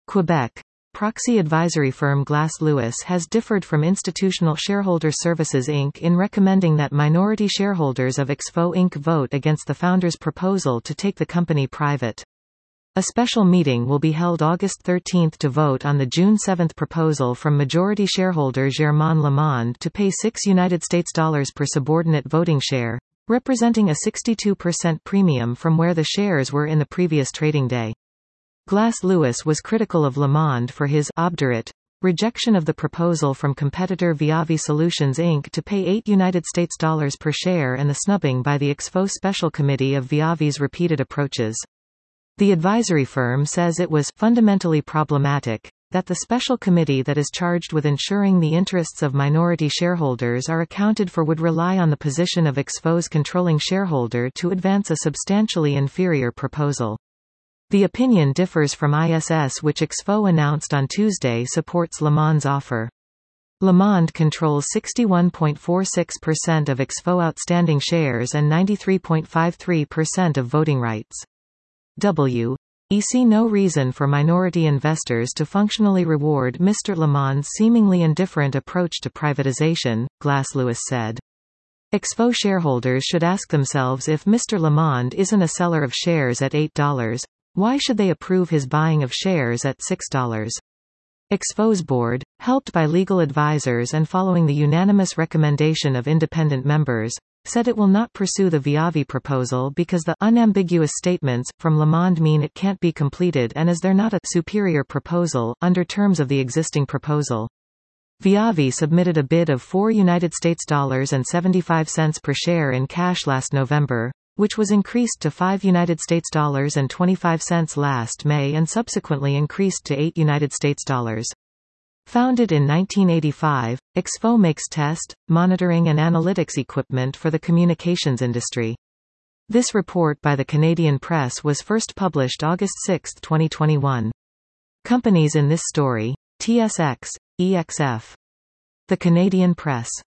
Quebec. Proxy advisory firm Glass Lewis has differed from Institutional Shareholder Services Inc. in recommending that minority shareholders of Exfo Inc. vote against the founder's proposal to take the company private. A special meeting will be held August 13 to vote on the June 7 proposal from majority shareholder Germain Lamond to pay $6 per subordinate voting share, representing a 62% premium from where the shares were in the previous trading day. Glass Lewis was critical of Lamond for his obdurate rejection of the proposal from competitor Viavi Solutions Inc. to pay $8 per share and the snubbing by the Exfo Special Committee of Viavi's repeated approaches. The advisory firm says it was fundamentally problematic that the special committee that is charged with ensuring the interests of minority shareholders are accounted for would rely on the position of Exfo's controlling shareholder to advance a substantially inferior proposal. The opinion differs from ISS, which Exfo announced on Tuesday supports Lamond's offer. Lamond controls 61.46% of Exfo outstanding shares and 93.53% of voting rights. We see no reason for minority investors to functionally reward Mr. Lamond's seemingly indifferent approach to privatization, Glass Lewis said. Exfo shareholders should ask themselves, if Mr. Lamond isn't a seller of shares at $8, why should they approve his buying of shares at $6? Exfo's board, helped by legal advisors and following the unanimous recommendation of independent members, said it will not pursue the Viavi proposal because the unambiguous statements from Lamond mean it can't be completed and as they're not a superior proposal under terms of the existing proposal. Viavi submitted a bid of $4.75 per share in cash last November, which was increased to $5.25 last May and subsequently increased to $8. Founded in 1985, Exfo makes test, monitoring and analytics equipment for the communications industry. This report by the Canadian Press was first published August 6, 2021. Companies in this story: TSX, EXF. The Canadian Press.